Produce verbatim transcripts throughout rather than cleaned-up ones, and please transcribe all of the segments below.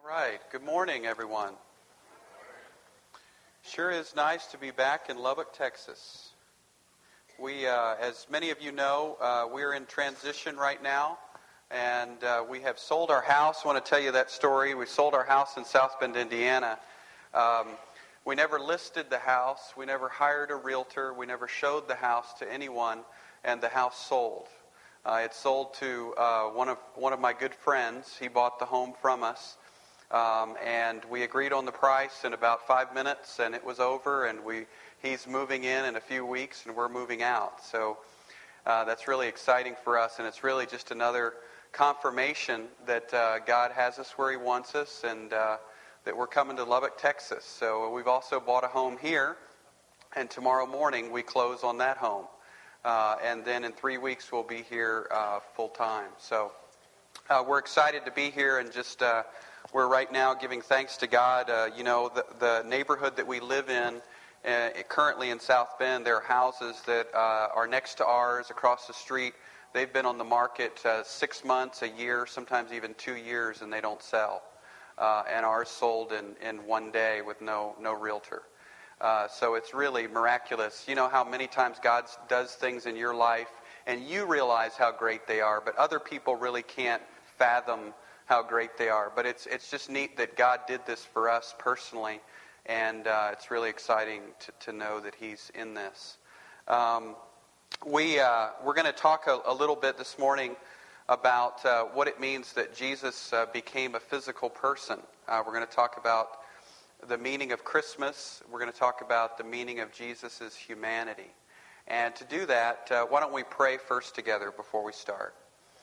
Right. Good morning, everyone. Sure is nice to be back in Lubbock, Texas. We, uh, as many of you know, uh, we're in transition right now, and uh, we have sold our house. I want to tell you that story. We sold our house in South Bend, Indiana. Um, we never listed the house. We never hired a realtor. We never showed the house to anyone, and the house sold. Uh, it sold to uh, one of one of my good friends. He bought the home from us. Um, and we agreed on the price in about five minutes, and it was over, and we he's moving in in a few weeks, and we're moving out. So uh, that's really exciting for us, and it's really just another confirmation that uh, God has us where He wants us, and uh, that we're coming to Lubbock, Texas. So we've also bought a home here, and tomorrow morning we close on that home. Uh, and then in three weeks we'll be here uh, full time. So uh, we're excited to be here, and just... Uh, We're right now giving thanks to God. Uh, you know, the, the neighborhood that we live in, uh, currently in South Bend, there are houses that uh, are next to ours across the street. They've been on the market uh, six months, a year, sometimes even two years, and they don't sell. Uh, and ours sold in, in one day with no, no realtor. Uh, so it's really miraculous. You know how many times God does things in your life, and you realize how great they are, but other people really can't fathom how great they are. But it's it's just neat that God did this for us personally, and uh, it's really exciting to, to know that He's in this. Um, we, uh, we're going to talk a, a little bit this morning about uh, what it means that Jesus uh, became a physical person. Uh, we're going to talk about the meaning of Christmas. We're going to talk about the meaning of Jesus' humanity. And to do that, uh, why don't we pray first together before we start?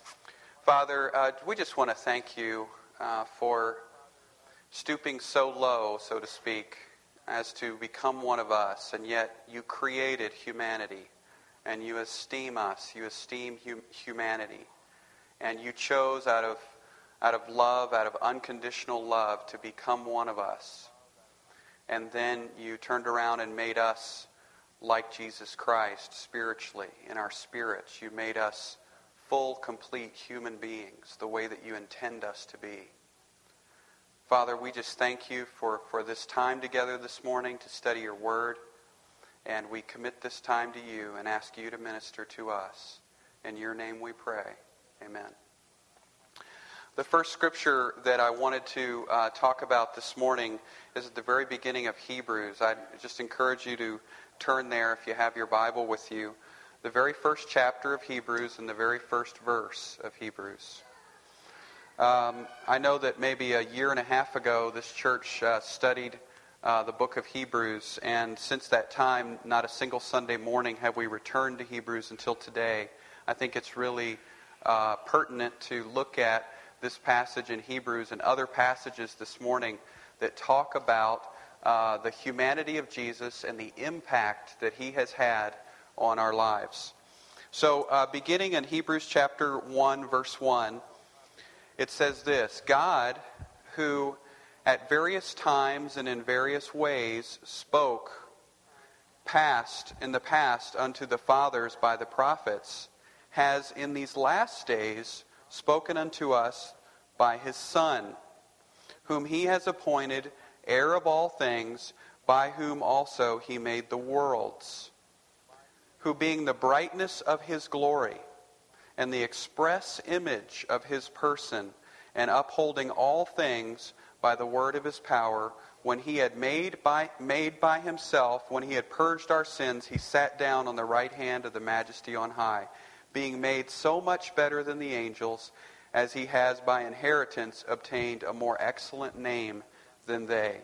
Father, uh, we just want to thank you uh, for stooping so low, so to speak, as to become one of us, and yet you created humanity, and you esteem us, you esteem hum- humanity, and you chose out of out of love, out of unconditional love, to become one of us, and then you turned around and made us like Jesus Christ spiritually, in our spirits. You made us full, complete human beings, the way that you intend us to be. Father, we just thank you for, for this time together this morning to study your word, and we commit this time to you and ask you to minister to us. In your name we pray. Amen. The first scripture that I wanted to uh, talk about this morning is at the very beginning of Hebrews. I just encourage you to turn there if you have your Bible with you. The very first chapter of Hebrews and the very first verse of Hebrews. Um, I know that maybe a year and a half ago this church uh, studied uh, the book of Hebrews, and since that time, not a single Sunday morning have we returned to Hebrews until today. I think it's really uh, pertinent to look at this passage in Hebrews and other passages this morning that talk about uh, the humanity of Jesus and the impact that he has had on our lives. So uh, beginning in Hebrews chapter one, verse one, it says this: God, who at various times and in various ways spoke past in the past unto the fathers by the prophets, has in these last days spoken unto us by his Son, whom he has appointed heir of all things, by whom also he made the worlds, who being the brightness of his glory and the express image of his person, and upholding all things by the word of his power, when he had made by made by himself, when he had purged our sins, he sat down on the right hand of the majesty on high, being made so much better than the angels, as he has by inheritance obtained a more excellent name than they.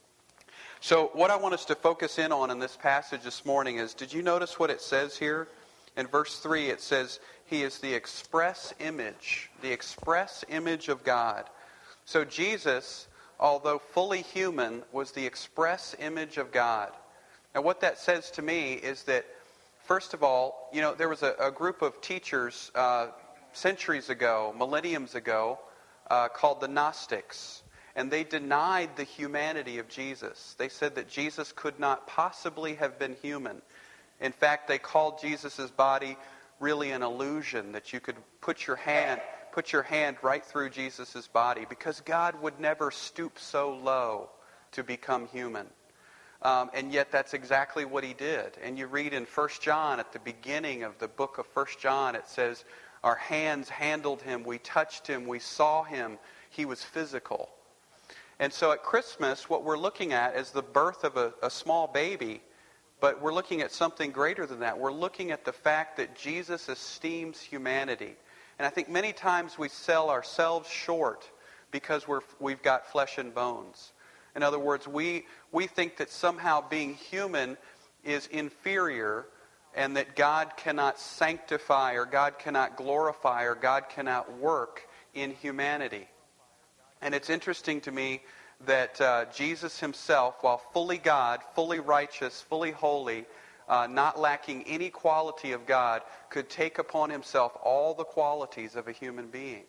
So what I want us to focus in on in this passage this morning is, did you notice what it says here? In verse three it says, he is the express image, the express image of God. So Jesus, although fully human, was the express image of God. Now what that says to me is that, first of all, you know, there was a, a group of teachers uh, centuries ago, millenniums ago, uh, called the Gnostics. And they denied the humanity of Jesus. They said that Jesus could not possibly have been human. In fact, they called Jesus' body really an illusion, that you could put your hand, put your hand right through Jesus' body, because God would never stoop so low to become human. Um, and yet that's exactly what he did. And you read in First John, at the beginning of the book of First John, it says, our hands handled him, we touched him, we saw him, he was physical. And so at Christmas, what we're looking at is the birth of a, a small baby, but we're looking at something greater than that. We're looking at the fact that Jesus esteems humanity. And I think many times we sell ourselves short because we're, we've got flesh and bones. In other words, we, we think that somehow being human is inferior, and that God cannot sanctify or God cannot glorify or God cannot work in humanity. And it's interesting to me that uh, Jesus himself, while fully God, fully righteous, fully holy, uh, not lacking any quality of God, could take upon himself all the qualities of a human being.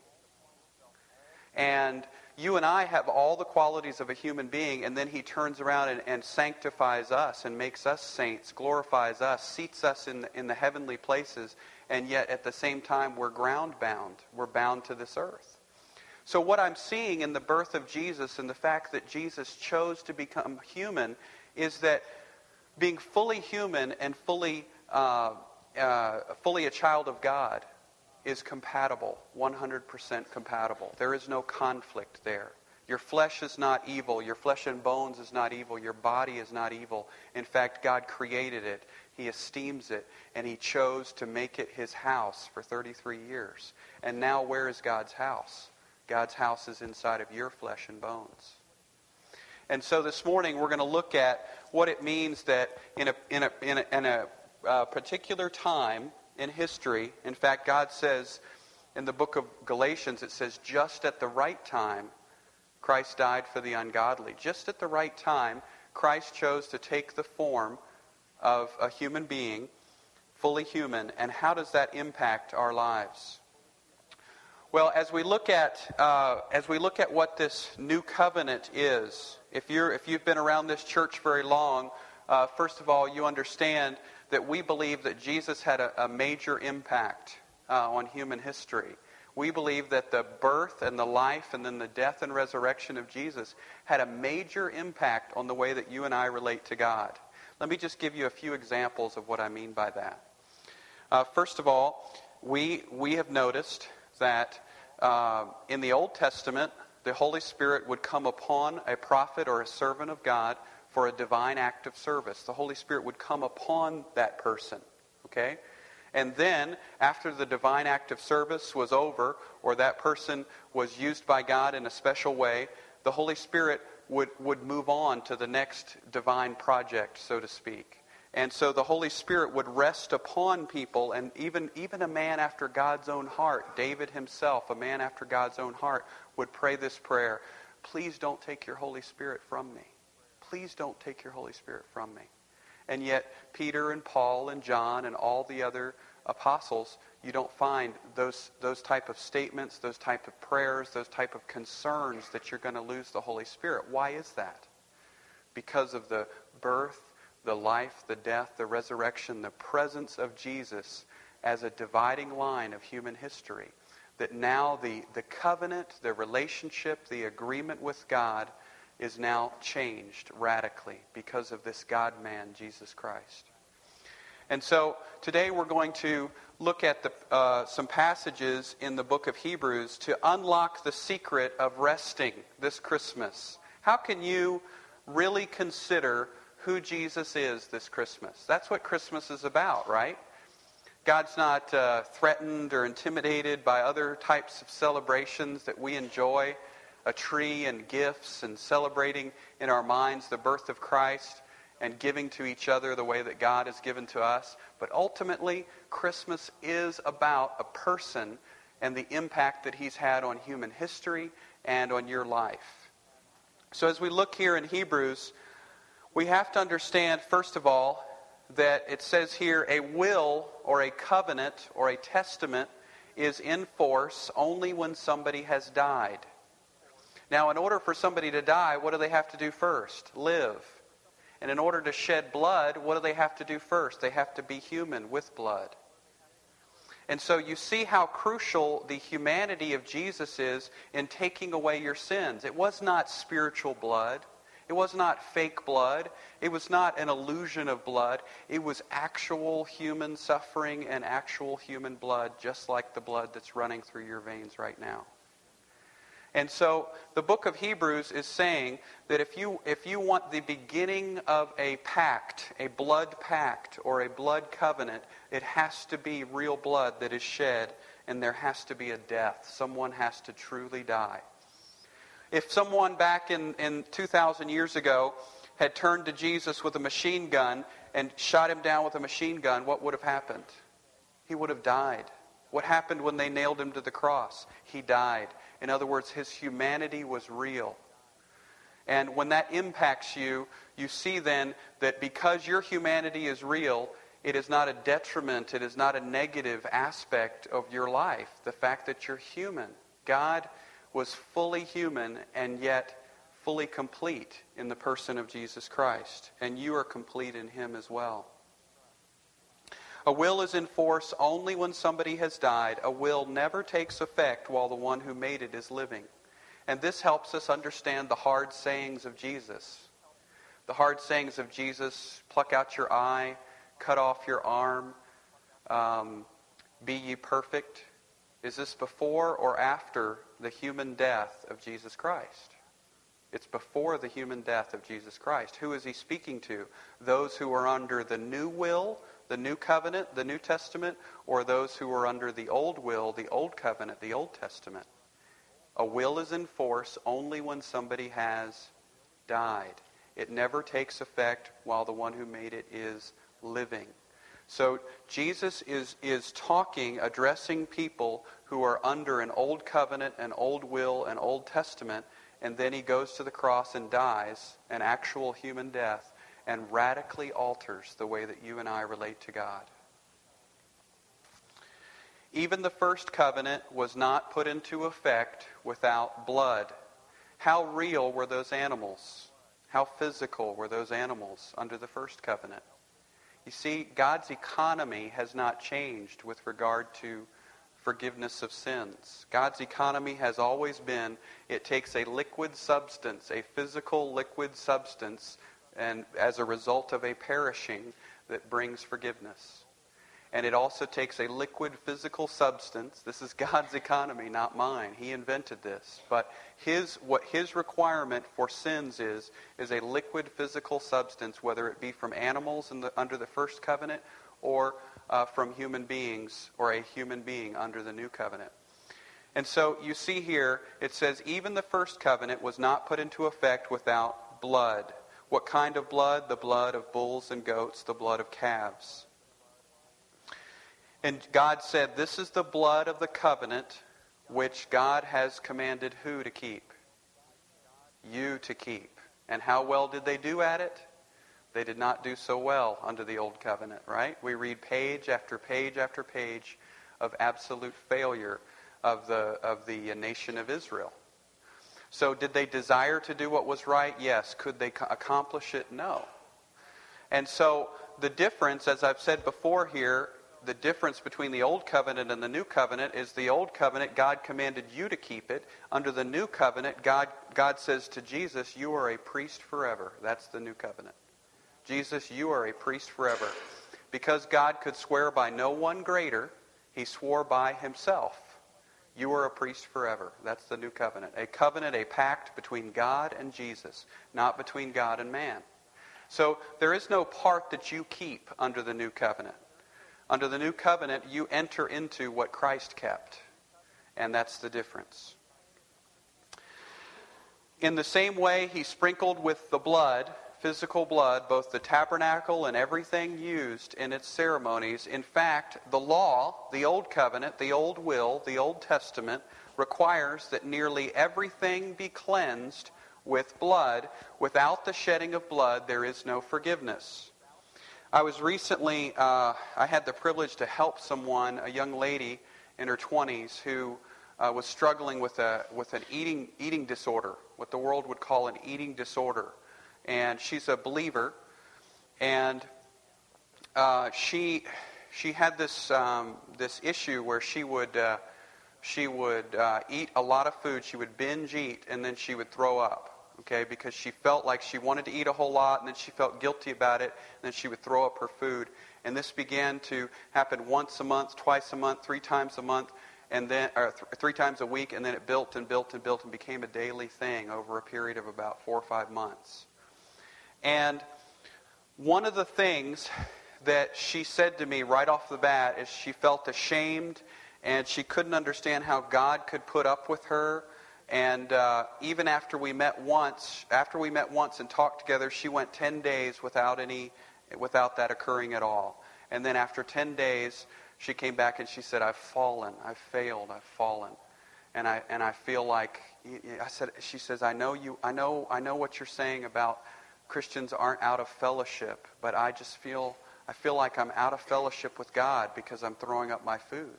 And you and I have all the qualities of a human being, and then he turns around and, and sanctifies us and makes us saints, glorifies us, seats us in the, in the heavenly places, and yet at the same time we're ground bound. We're bound to this earth. So what I'm seeing in the birth of Jesus and the fact that Jesus chose to become human is that being fully human and fully, uh, uh, fully a child of God is compatible, one hundred percent compatible. There is no conflict there. Your flesh is not evil. Your flesh and bones is not evil. Your body is not evil. In fact, God created it. He esteems it. And he chose to make it his house for thirty-three years. And now where is God's house? God's house is inside of your flesh and bones. And so this morning we're going to look at what it means that in a, in a, in a, in a uh, particular time in history, in fact, God says in the book of Galatians, it says, just at the right time, Christ died for the ungodly. Just at the right time, Christ chose to take the form of a human being, fully human. And how does that impact our lives? Well, as we look at uh, as we look at what this new covenant is, if you're if you've been around this church very long, uh, first of all, you understand that we believe that Jesus had a, a major impact uh, on human history. We believe that the birth and the life and then the death and resurrection of Jesus had a major impact on the way that you and I relate to God. Let me just give you a few examples of what I mean by that. Uh, first of all, we we have noticed that uh, in the Old Testament, the Holy Spirit would come upon a prophet or a servant of God for a divine act of service. The Holy Spirit would come upon that person, okay? And then, after the divine act of service was over, or that person was used by God in a special way, the Holy Spirit would, would move on to the next divine project, so to speak. And so the Holy Spirit would rest upon people, and even, even a man after God's own heart, David himself, a man after God's own heart, would pray this prayer, please don't take your Holy Spirit from me. Please don't take your Holy Spirit from me. And yet, Peter and Paul and John and all the other apostles, you don't find those, those type of statements, those type of prayers, those type of concerns that you're going to lose the Holy Spirit. Why is that? Because of the birth, the life, the death, the resurrection, the presence of Jesus as a dividing line of human history. That now the, the covenant, the relationship, the agreement with God is now changed radically because of this God-man, Jesus Christ. And so today we're going to look at the, uh, some passages in the book of Hebrews to unlock the secret of resting this Christmas. How can you really consider who Jesus is this Christmas? That's what Christmas is about, right? God's not uh, threatened or intimidated by other types of celebrations that we enjoy, a tree and gifts and celebrating in our minds the birth of Christ and giving to each other the way that God has given to us. But ultimately, Christmas is about a person and the impact that he's had on human history and on your life. So as we look here in Hebrews, we have to understand, first of all, that it says here a will or a covenant or a testament is in force only when somebody has died. Now, in order for somebody to die, what do they have to do first? Live. And in order to shed blood, what do they have to do first? They have to be human with blood. And so you see how crucial the humanity of Jesus is in taking away your sins. It was not spiritual blood. It was not fake blood. It was not an illusion of blood. It was actual human suffering and actual human blood, just like the blood that's running through your veins right now. And so the book of Hebrews is saying that if you if you want the beginning of a pact, a blood pact or a blood covenant, it has to be real blood that is shed, and there has to be a death. Someone has to truly die. If someone back in, in two thousand years ago had turned to Jesus with a machine gun and shot him down with a machine gun, what would have happened? He would have died. What happened when they nailed him to the cross? He died. In other words, his humanity was real. And when that impacts you, you see then that because your humanity is real, it is not a detriment, it is not a negative aspect of your life. The fact that you're human. God was fully human and yet fully complete in the person of Jesus Christ. And you are complete in him as well. A will is in force only when somebody has died. A will never takes effect while the one who made it is living. And this helps us understand the hard sayings of Jesus. The hard sayings of Jesus, pluck out your eye, cut off your arm, um, be ye perfect. Is this before or after the human death of Jesus Christ? It's before the human death of Jesus Christ. Who is he speaking to? Those who are under the new will, the new covenant, the New Testament, or those who are under the old will, the old covenant, the Old Testament? A will is in force only when somebody has died. It never takes effect while the one who made it is living. So Jesus is, is talking, addressing people who are under an old covenant, an old will, an Old Testament, and then he goes to the cross and dies an actual human death and radically alters the way that you and I relate to God. Even the first covenant was not put into effect without blood. How real were those animals? How physical were those animals under the first covenant? You see, God's economy has not changed with regard to forgiveness of sins. God's economy has always been, it takes a liquid substance, a physical liquid substance, and as a result of a perishing that brings forgiveness. And it also takes a liquid physical substance. This is God's economy, not mine. He invented this. But his what his requirement for sins is, is a liquid physical substance, whether it be from animals in the, under the first covenant or uh, from human beings or a human being under the new covenant. And so you see here, it says, even the first covenant was not put into effect without blood. What kind of blood? The blood of bulls and goats, the blood of calves. And God said, this is the blood of the covenant which God has commanded who to keep? You to keep. And how well did they do at it? They did not do so well under the old covenant, right? We read page after page after page of absolute failure of the of the nation of Israel. So did they desire to do what was right? Yes. Could they accomplish it? No. And so the difference, as I've said before here, the difference between the old covenant and the new covenant is the old covenant, God commanded you to keep it. Under the new covenant, God, God says to Jesus, you are a priest forever. That's the new covenant. Jesus, you are a priest forever. Because God could swear by no one greater, he swore by himself. You are a priest forever. That's the new covenant. A covenant, a pact between God and Jesus, not between God and man. So there is no part that you keep under the new covenant. Under the new covenant, you enter into what Christ kept. And that's the difference. In the same way, he sprinkled with the blood, physical blood, both the tabernacle and everything used in its ceremonies. In fact, the law, the old covenant, the old will, the Old Testament, requires that nearly everything be cleansed with blood. Without the shedding of blood, there is no forgiveness. I was recently, uh, I had the privilege to help someone, a young lady in her twenties, who uh, was struggling with a with an eating eating disorder, what the world would call an eating disorder. And she's a believer, and uh, she she had this um, this issue where she would uh, she would uh, eat a lot of food. She would binge eat, and then she would throw up. Okay, because she felt like she wanted to eat a whole lot, and then she felt guilty about it, and then she would throw up her food. And this began to happen once a month, twice a month, three times a month, and then or th- three times a week, and then it built and built and built and became a daily thing over a period of about four or five months. And one of the things that she said to me right off the bat is she felt ashamed, and she couldn't understand how God could put up with her. And uh, even after we met once, after we met once and talked together, she went ten days without any, without that occurring at all. And then after ten days, she came back and she said, "I've fallen, I've failed, I've fallen, and I and I feel like." I said, she says, "I know you, I know, I know what you're saying about Christians aren't out of fellowship, but I just feel, I feel like I'm out of fellowship with God because I'm throwing up my food."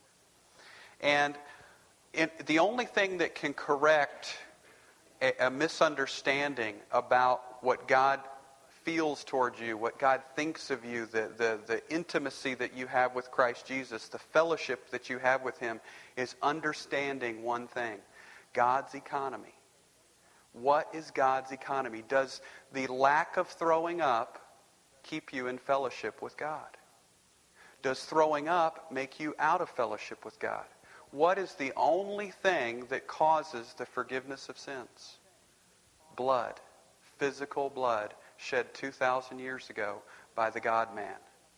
And It, the only thing that can correct a, a misunderstanding about what God feels towards you, what God thinks of you, the, the, the intimacy that you have with Christ Jesus, the fellowship that you have with Him, is understanding one thing: God's economy. What is God's economy? Does the lack of throwing up keep you in fellowship with God? Does throwing up make you out of fellowship with God? What is the only thing that causes the forgiveness of sins? Blood. Physical blood shed two thousand years ago by the God-man.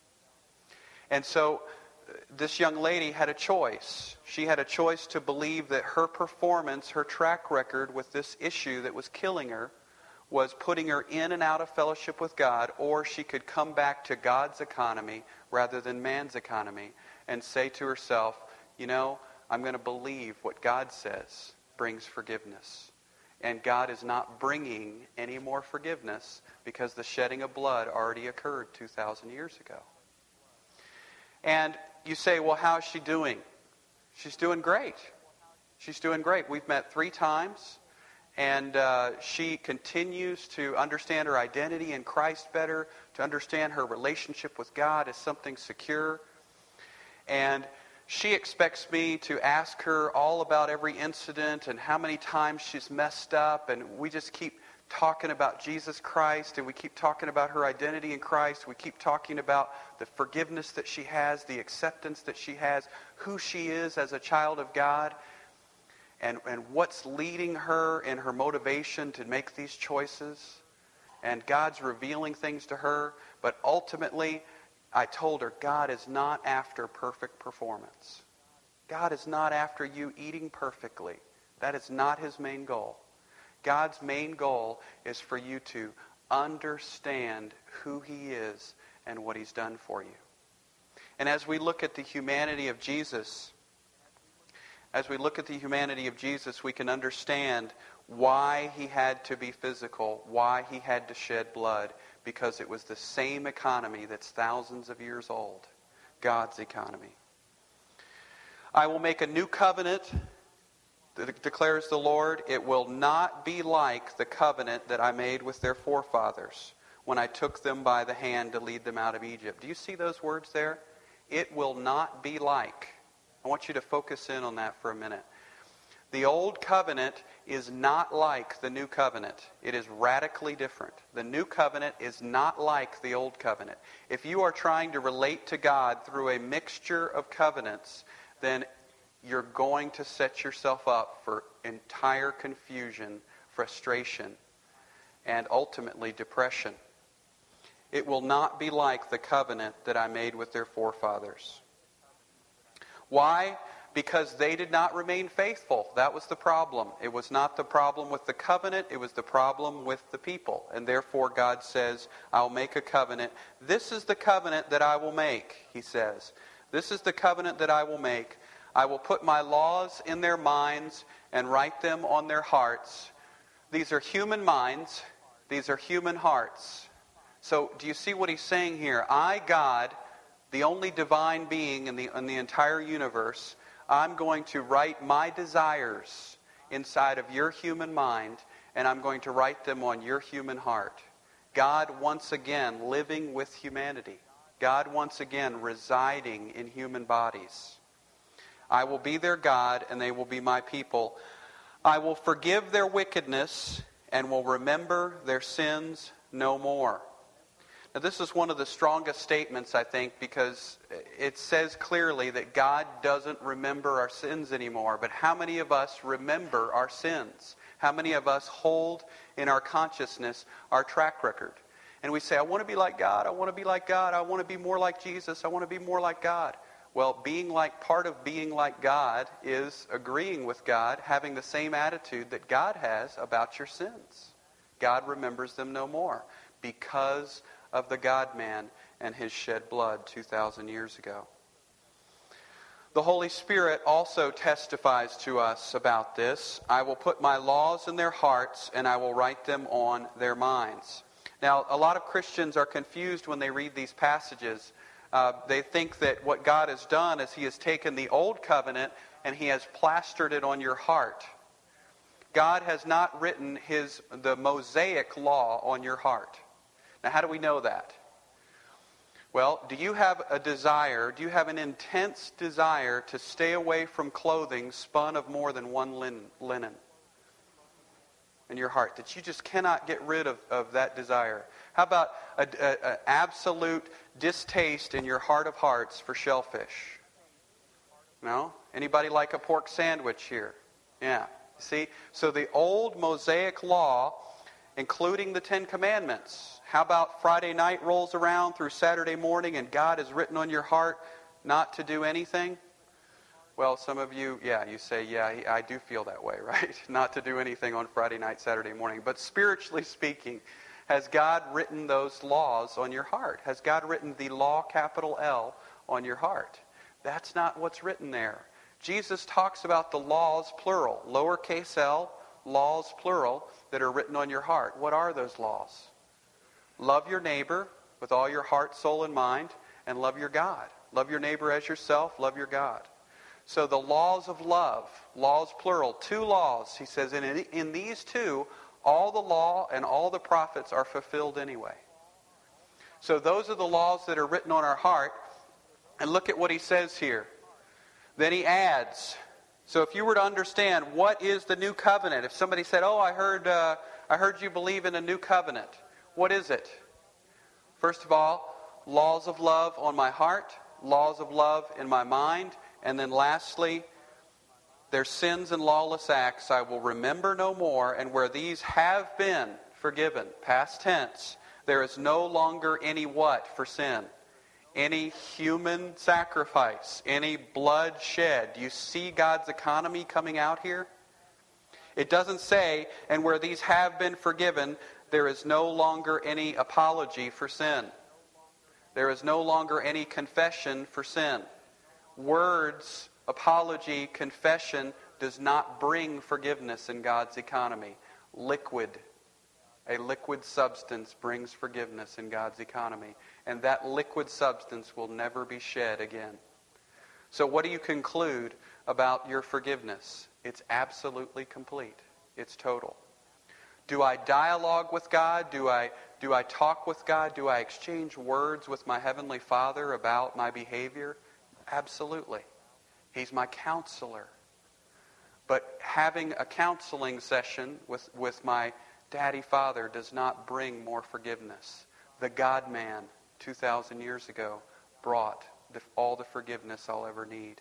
And so this young lady had a choice. She had a choice to believe that her performance, her track record with this issue that was killing her, was putting her in and out of fellowship with God, or she could come back to God's economy rather than man's economy and say to herself, you know, I'm going to believe what God says brings forgiveness. And God is not bringing any more forgiveness because the shedding of blood already occurred two thousand years ago. And you say, well, how is she doing? She's doing great. She's doing great. We've met three times, and uh, she continues to understand her identity in Christ better, to understand her relationship with God as something secure. And she expects me to ask her all about every incident and how many times she's messed up, and we just keep talking about Jesus Christ, and we keep talking about her identity in Christ. We keep talking about the forgiveness that she has, the acceptance that she has, who she is as a child of God, and, and what's leading her in her motivation to make these choices. And God's revealing things to her, but ultimately, I told her, God is not after perfect performance. God is not after you eating perfectly. That is not His main goal. God's main goal is for you to understand who He is and what He's done for you. And as we look at the humanity of Jesus, as we look at the humanity of Jesus, we can understand why He had to be physical, why He had to shed blood, because it was the same economy that's thousands of years old, God's economy. I will make a new covenant, declares the Lord. It will not be like the covenant that I made with their forefathers when I took them by the hand to lead them out of Egypt. Do you see those words there? It will not be like. I want you to focus in on that for a minute. The old covenant is not like the new covenant. It is radically different. The new covenant is not like the old covenant. If you are trying to relate to God through a mixture of covenants, then you're going to set yourself up for entire confusion, frustration, and ultimately depression. It will not be like the covenant that I made with their forefathers. Why? Because they did not remain faithful. That was the problem. It was not the problem with the covenant. It was the problem with the people. And therefore God says, I'll make a covenant. This is the covenant that I will make, He says. This is the covenant that I will make. I will put my laws in their minds and write them on their hearts. These are human minds. These are human hearts. So do you see what He's saying here? I, God, the only divine being in the, in the entire universe, I'm going to write my desires inside of your human mind, and I'm going to write them on your human heart. God, once again, living with humanity. God once again residing in human bodies. I will be their God, and they will be my people. I will forgive their wickedness, and will remember their sins no more. Now, this is one of the strongest statements, I think, because it says clearly that God doesn't remember our sins anymore. But how many of us remember our sins? How many of us hold in our consciousness our track record? And we say, I want to be like God, I want to be like God, I want to be more like Jesus, I want to be more like God. Well, being like, part of being like God is agreeing with God, having the same attitude that God has about your sins. God remembers them no more because of the God-man and his shed blood two thousand years ago. The Holy Spirit also testifies to us about this. I will put my laws in their hearts, and I will write them on their minds. Now, a lot of Christians are confused when they read these passages. Uh, they think that what God has done is he has taken the old covenant and he has plastered it on your heart. God has not written his the Mosaic law on your heart. Now, how do we know that? Well, do you have a desire, do you have an intense desire to stay away from clothing spun of more than one linen in your heart, that you just cannot get rid of, of that desire? How about an absolute distaste in your heart of hearts for shellfish? No? Anybody like a pork sandwich here? Yeah. See? So the old Mosaic law, including the Ten Commandments. How about Friday night rolls around through Saturday morning and God has written on your heart not to do anything? Well, some of you, yeah, you say, yeah, I do feel that way, right? Not to do anything on Friday night, Saturday morning. But spiritually speaking, has God written those laws on your heart? Has God written the law, capital L, on your heart? That's not what's written there. Jesus talks about the laws, plural, lowercase l, laws, plural, that are written on your heart. What are those laws? Love your neighbor with all your heart, soul, and mind, and love your God. Love your neighbor as yourself, love your God. So the laws of love, laws plural, two laws, he says, and in, in these two, all the law and all the prophets are fulfilled anyway. So those are the laws that are written on our heart. And look at what he says here. Then he adds, so if you were to understand what is the new covenant, if somebody said, oh, I heard, uh, I heard you believe in a new covenant. What is it? First of all, laws of love on my heart, laws of love in my mind, and then lastly, their sins and lawless acts I will remember no more, and where these have been forgiven, past tense, there is no longer any what for sin? Any human sacrifice, any blood shed. Do you see God's economy coming out here? It doesn't say, and where these have been forgiven, there is no longer any apology for sin. There is no longer any confession for sin. Words, apology, confession does not bring forgiveness in God's economy. Liquid, a liquid substance brings forgiveness in God's economy. And that liquid substance will never be shed again. So what do you conclude about your forgiveness? It's absolutely complete. It's total. Do I dialogue with God? Do I, do I talk with God? Do I exchange words with my Heavenly Father about my behavior? Absolutely. He's my counselor. But having a counseling session with, with my Daddy Father does not bring more forgiveness. The God-man, two thousand years ago, brought the, all the forgiveness I'll ever need.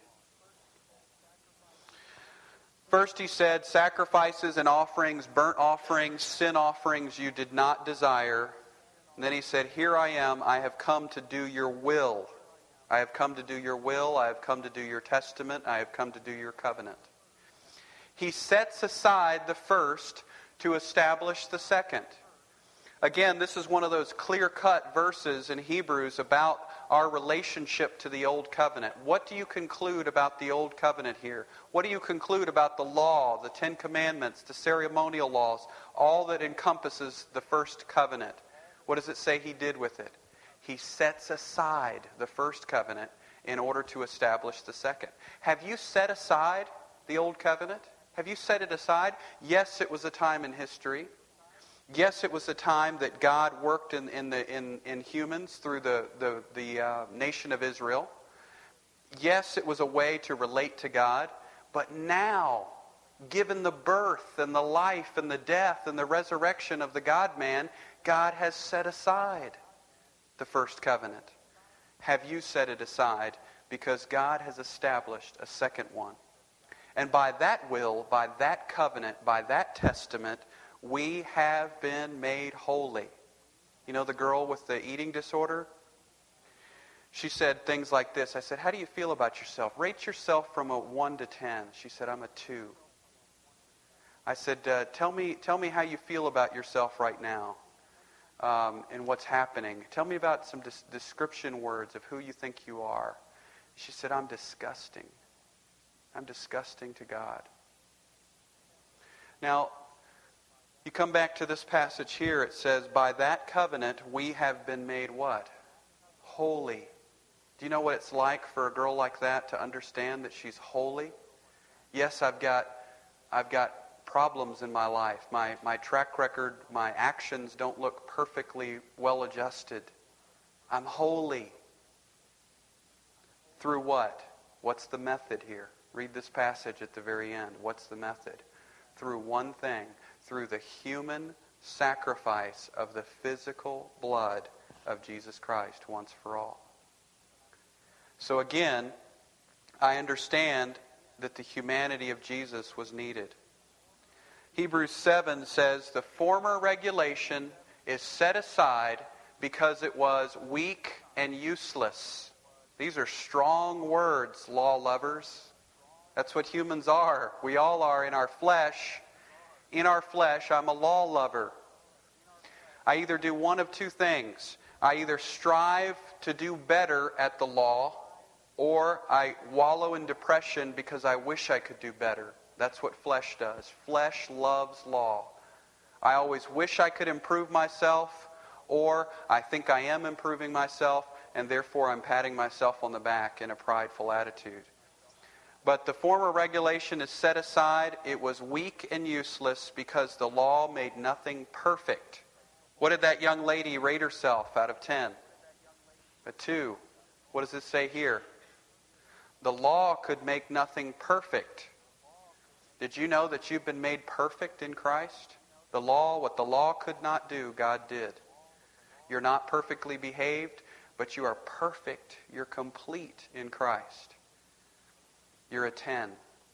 First he said, sacrifices and offerings, burnt offerings, sin offerings you did not desire. And then he said, here I am, I have come to do your will. I have come to do your will, I have come to do your testament, I have come to do your covenant. He sets aside the first to establish the second. Again, this is one of those clear-cut verses in Hebrews about our relationship to the Old Covenant. What do you conclude about the Old Covenant here? What do you conclude about the law, the Ten Commandments, the ceremonial laws, all that encompasses the first covenant? What does it say he did with it? He sets aside the first covenant in order to establish the second. Have you set aside the Old Covenant? Have you set it aside? Yes, it was a time in history. Yes, it was a time that God worked in, in, the, in, in humans through the, the, the uh, nation of Israel. Yes, it was a way to relate to God. But now, given the birth and the life and the death and the resurrection of the God-man, God has set aside the first covenant. Have you set it aside? Because God has established a second one. And by that will, by that covenant, by that testament, we have been made holy. You know the girl with the eating disorder? She said things like this. I said, how do you feel about yourself? Rate yourself from a one to ten. She said, I'm a two. I said, uh, tell me, tell me how you feel about yourself right now um, and what's happening. Tell me about some des- description words of who you think you are. She said, I'm disgusting. I'm disgusting to God. Now, you come back to this passage here. It says, by that covenant we have been made what? Holy. Do you know what it's like for a girl like that to understand that she's holy? Yes, I've got, I've got problems in my life. My, my track record, my actions don't look perfectly well adjusted. I'm holy. Through what? What's the method here? Read this passage at the very end. What's the method? Through one thing. Through the human sacrifice of the physical blood of Jesus Christ once for all. So again, I understand that the humanity of Jesus was needed. Hebrews seven says the former regulation is set aside because it was weak and useless. These are strong words, law lovers. That's what humans are. We all are in our flesh. In our flesh, I'm a law lover. I either do one of two things. I either strive to do better at the law, or I wallow in depression because I wish I could do better. That's what flesh does. Flesh loves law. I always wish I could improve myself, or I think I am improving myself, and therefore I'm patting myself on the back in a prideful attitude. But the former regulation is set aside. It was weak and useless because the law made nothing perfect. What did that young lady rate herself out of ten? A two. What does it say here? The law could make nothing perfect. Did you know that you've been made perfect in Christ? The law, what the law could not do, God did. You're not perfectly behaved, but you are perfect. You're complete in Christ. You're a ten.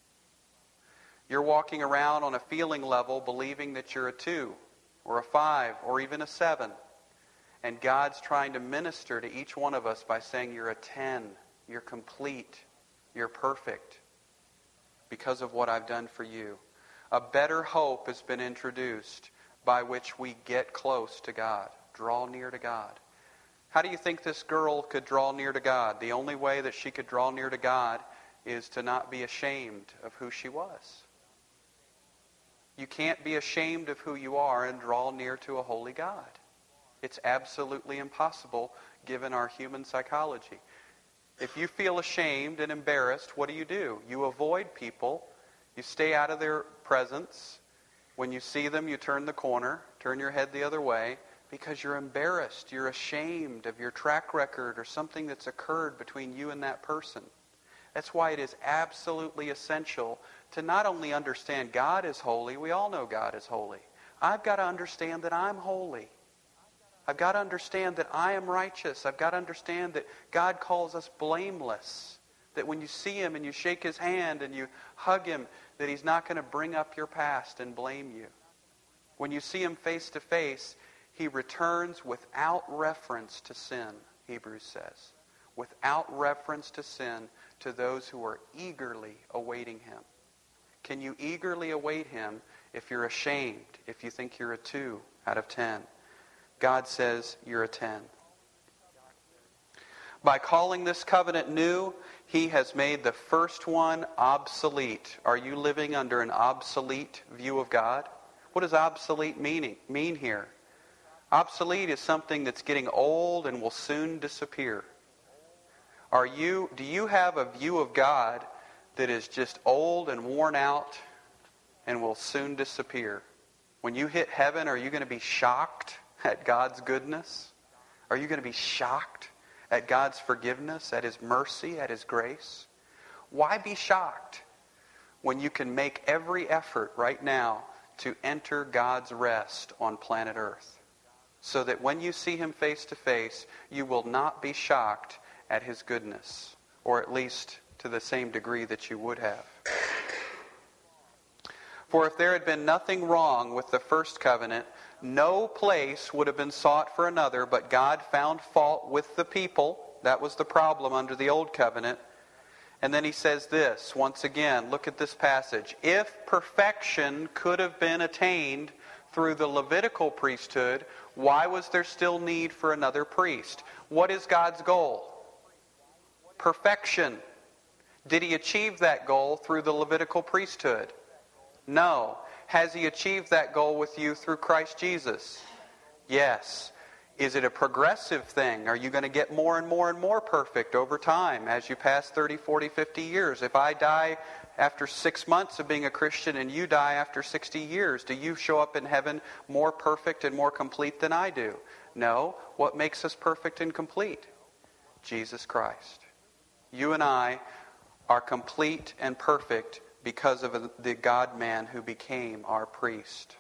You're walking around on a feeling level believing that you're a two or a five or even a seven. And God's trying to minister to each one of us by saying you're a ten. You're complete. You're perfect because of what I've done for you. A better hope has been introduced by which we get close to God, draw near to God. How do you think this girl could draw near to God? The only way that she could draw near to God is to not be ashamed of who she was. You can't be ashamed of who you are and draw near to a holy God. It's absolutely impossible given our human psychology. If you feel ashamed and embarrassed, what do you do? You avoid people. You stay out of their presence. When you see them, you turn the corner, turn your head the other way, because you're embarrassed. You're ashamed of your track record or something that's occurred between you and that person. That's why it is absolutely essential to not only understand God is holy. We all know God is holy. I've got to understand that I'm holy. I've got to understand that I am righteous. I've got to understand that God calls us blameless. That when you see Him and you shake His hand and you hug Him, that He's not going to bring up your past and blame you. When you see Him face to face, He returns without reference to sin, Hebrews says. Without reference to sin to those who are eagerly awaiting Him. Can you eagerly await Him if you're ashamed, if you think you're a two out of ten? God says you're a ten. By calling this covenant new, He has made the first one obsolete. Are you living under an obsolete view of God? What does obsolete meaning mean here? Obsolete is something that's getting old and will soon disappear. Are you, do you have a view of God that is just old and worn out and will soon disappear? When you hit heaven, are you going to be shocked at God's goodness? Are you going to be shocked at God's forgiveness, at His mercy, at His grace? Why be shocked when you can make every effort right now to enter God's rest on planet Earth, so that when you see Him face to face, you will not be shocked at His goodness, or at least to the same degree that you would have. For if there had been nothing wrong with the first covenant, no place would have been sought for another, but God found fault with the people. That was the problem under the old covenant. And then he says this, once again, look at this passage. If perfection could have been attained through the Levitical priesthood, why was there still need for another priest? What is God's goal? Perfection. Did He achieve that goal through the Levitical priesthood? No. Has He achieved that goal with you through Christ Jesus? Yes. Is it a progressive thing? Are you going to get more and more and more perfect over time as you pass thirty, forty, fifty years? If I die after six months of being a Christian and you die after sixty years, do you show up in heaven more perfect and more complete than I do? No. What makes us perfect and complete? Jesus Christ. You and I are complete and perfect because of the God-man who became our priest.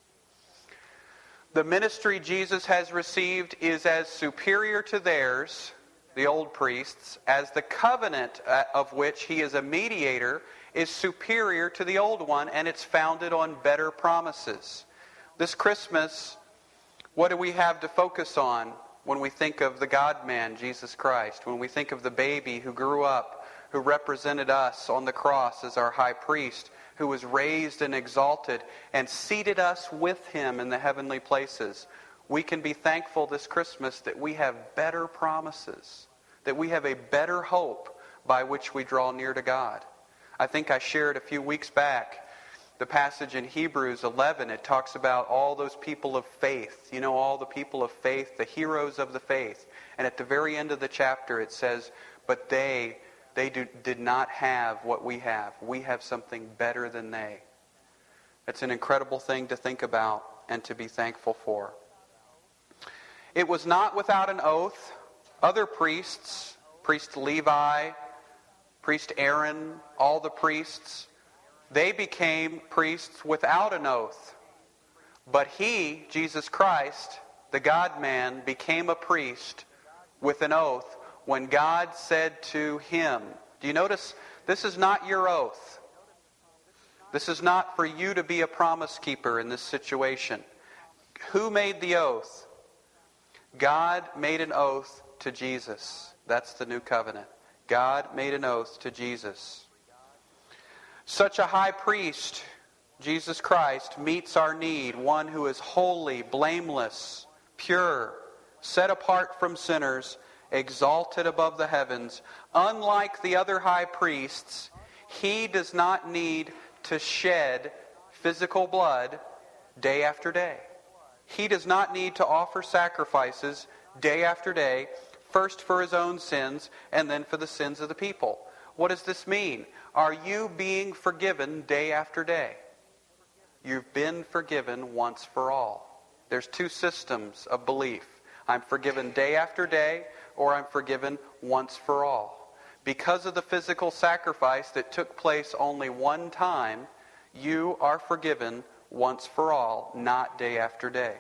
The ministry Jesus has received is as superior to theirs, the old priests, as the covenant of which He is a mediator is superior to the old one, and it's founded on better promises. This Christmas, what do we have to focus on when we think of the God-man, Jesus Christ? When we think of the baby who grew up, who represented us on the cross as our high priest, who was raised and exalted and seated us with Him in the heavenly places. We can be thankful this Christmas that we have better promises, that we have a better hope by which we draw near to God. I think I shared a few weeks back the passage in Hebrews eleven. It talks about all those people of faith, you know, all the people of faith, the heroes of the faith. And at the very end of the chapter it says, but they They do, did not have what we have. We have something better than they. It's an incredible thing to think about and to be thankful for. It was not without an oath. Other priests, priest Levi, priest Aaron, all the priests, they became priests without an oath. But He, Jesus Christ, the God-man, became a priest with an oath when God said to Him, do you notice, this is not your oath. This is not for you to be a promise keeper in this situation. Who made the oath? God made an oath to Jesus. That's the new covenant. God made an oath to Jesus. Such a high priest, Jesus Christ, meets our need, one who is holy, blameless, pure, set apart from sinners, exalted above the heavens. Unlike the other high priests, He does not need to shed physical blood day after day. He does not need to offer sacrifices day after day, first for His own sins and then for the sins of the people. What does this mean? Are you being forgiven day after day? You've been forgiven once for all. There's two systems of belief. I'm forgiven day after day, or I'm forgiven once for all. Because of the physical sacrifice that took place only one time, you are forgiven once for all, not day after day.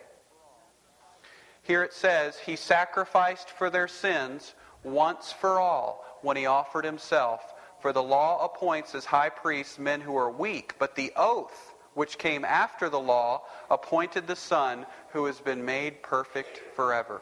Here it says, He sacrificed for their sins once for all when He offered Himself. For the law appoints as high priests men who are weak, but the oath which came after the law appointed the Son who has been made perfect forever.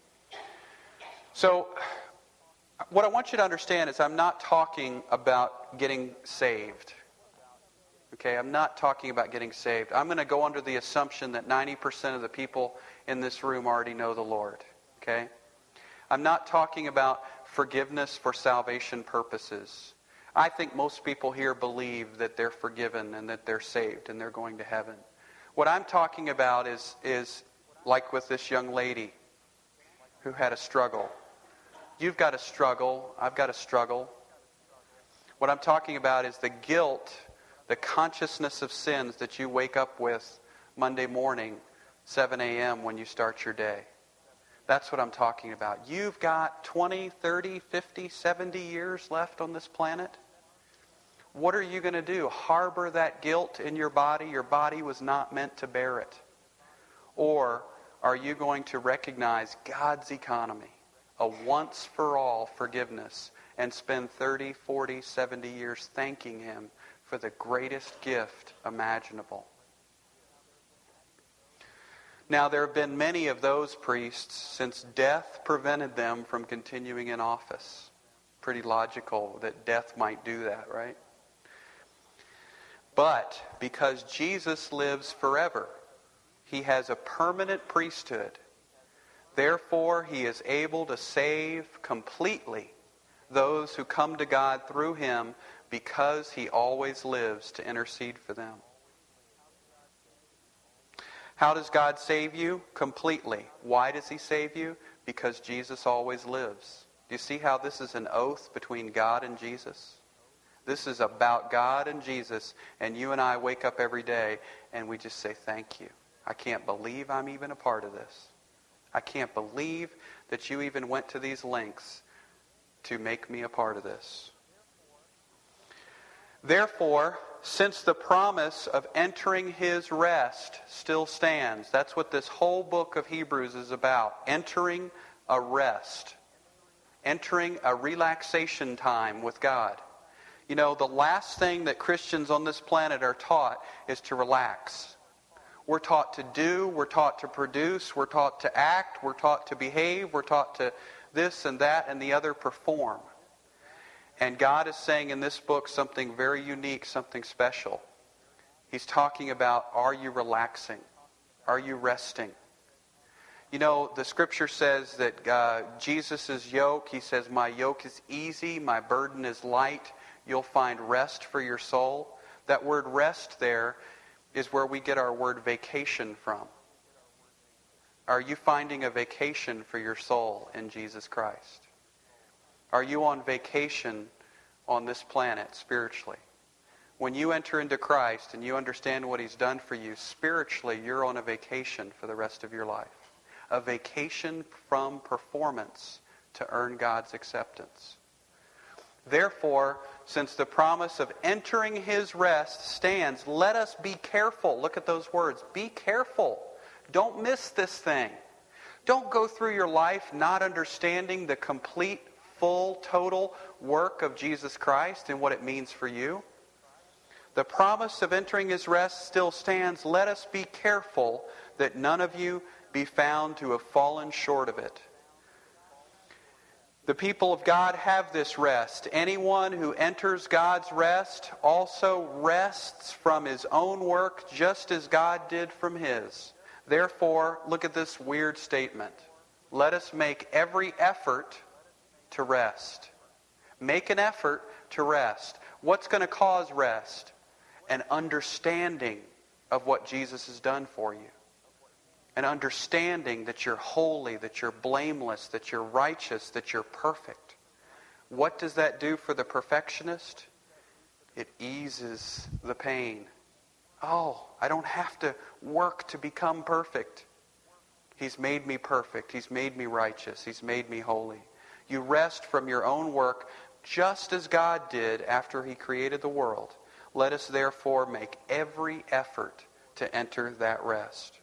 So, what I want you to understand is I'm not talking about getting saved. Okay, I'm not talking about getting saved. I'm going to go under the assumption that ninety percent of the people in this room already know the Lord. Okay? I'm not talking about forgiveness for salvation purposes. I think most people here believe that they're forgiven and that they're saved and they're going to heaven. What I'm talking about is, is like with this young lady who had a struggle. You've got a struggle. I've got a struggle. What I'm talking about is the guilt, the consciousness of sins that you wake up with Monday morning, seven a.m. when you start your day. That's what I'm talking about. You've got twenty, thirty, fifty, seventy years left on this planet. What are you going to do? Harbor that guilt in your body? Your body was not meant to bear it. Or are you going to recognize God's economy, a once-for-all forgiveness, and spend thirty, forty, seventy years thanking Him for the greatest gift imaginable? Now, there have been many of those priests since death prevented them from continuing in office. Pretty logical that death might do that, right? But because Jesus lives forever, He has a permanent priesthood. Therefore, He is able to save completely those who come to God through Him because He always lives to intercede for them. How does God save you? Completely. Why does He save you? Because Jesus always lives. Do you see how this is an oath between God and Jesus? This is about God and Jesus, and you and I wake up every day and we just say, thank you. I can't believe I'm even a part of this. I can't believe that you even went to these lengths to make me a part of this. Therefore, since the promise of entering His rest still stands, that's what this whole book of Hebrews is about. Entering a rest. Entering a relaxation time with God. You know, the last thing that Christians on this planet are taught is to relax. We're taught to do, we're taught to produce, we're taught to act, we're taught to behave, we're taught to this and that and the other perform. And God is saying in this book something very unique, something special. He's talking about, are you relaxing? Are you resting? You know, the scripture says that uh, Jesus' yoke, He says, my yoke is easy, my burden is light. You'll find rest for your soul. That word rest there is where we get our word vacation from. Are you finding a vacation for your soul in Jesus Christ? Are you on vacation on this planet spiritually? When you enter into Christ and you understand what He's done for you, spiritually you're on a vacation for the rest of your life. A vacation from performance to earn God's acceptance. Therefore, since the promise of entering His rest stands, let us be careful. Look at those words. Be careful. Don't miss this thing. Don't go through your life not understanding the complete, full, total work of Jesus Christ and what it means for you. The promise of entering His rest still stands. Let us be careful that none of you be found to have fallen short of it. The people of God have this rest. Anyone who enters God's rest also rests from his own work just as God did from His. Therefore, look at this weird statement. Let us make every effort to rest. Make an effort to rest. What's going to cause rest? An understanding of what Jesus has done for you. An understanding that you're holy, that you're blameless, that you're righteous, that you're perfect. What does that do for the perfectionist? It eases the pain. Oh, I don't have to work to become perfect. He's made me perfect. He's made me righteous. He's made me holy. You rest from your own work just as God did after He created the world. Let us therefore make every effort to enter that rest.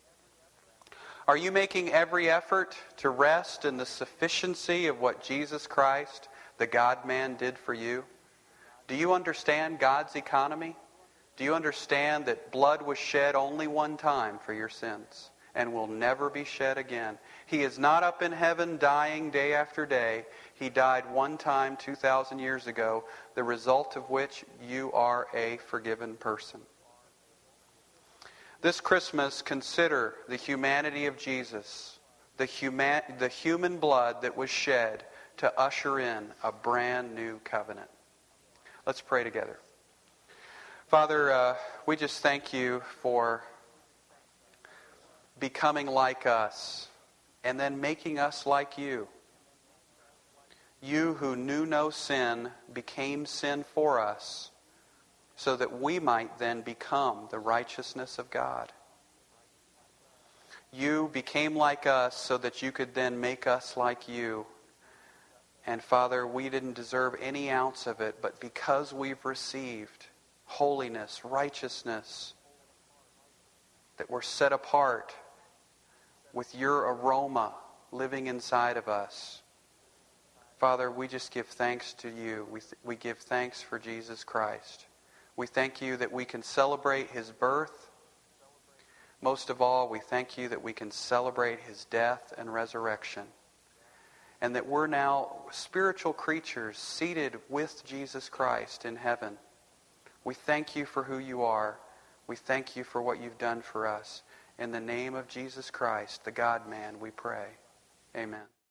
Are you making every effort to rest in the sufficiency of what Jesus Christ, the God-man, did for you? Do you understand God's economy? Do you understand that blood was shed only one time for your sins and will never be shed again? He is not up in heaven dying day after day. He died one time two thousand years ago, the result of which you are a forgiven person. This Christmas, consider the humanity of Jesus, the human, the human blood that was shed to usher in a brand new covenant. Let's pray together. Father, uh, we just thank You for becoming like us and then making us like You. You who knew no sin became sin for us, so that we might then become the righteousness of God. became like us so that you could then make us like you. And Father, we didn't deserve any ounce of it, but because we've received holiness, righteousness, that we're set apart with your aroma living inside of us. Father, we just give thanks to you. We, th- we give thanks for Jesus Christ. We thank you that we can celebrate his birth. Most of all, we thank you that we can celebrate his death and resurrection. And that we're now spiritual creatures seated with Jesus Christ in heaven. We thank you for who you are. We thank you for what you've done for us. In the name of Jesus Christ, the God-man, we pray. Amen.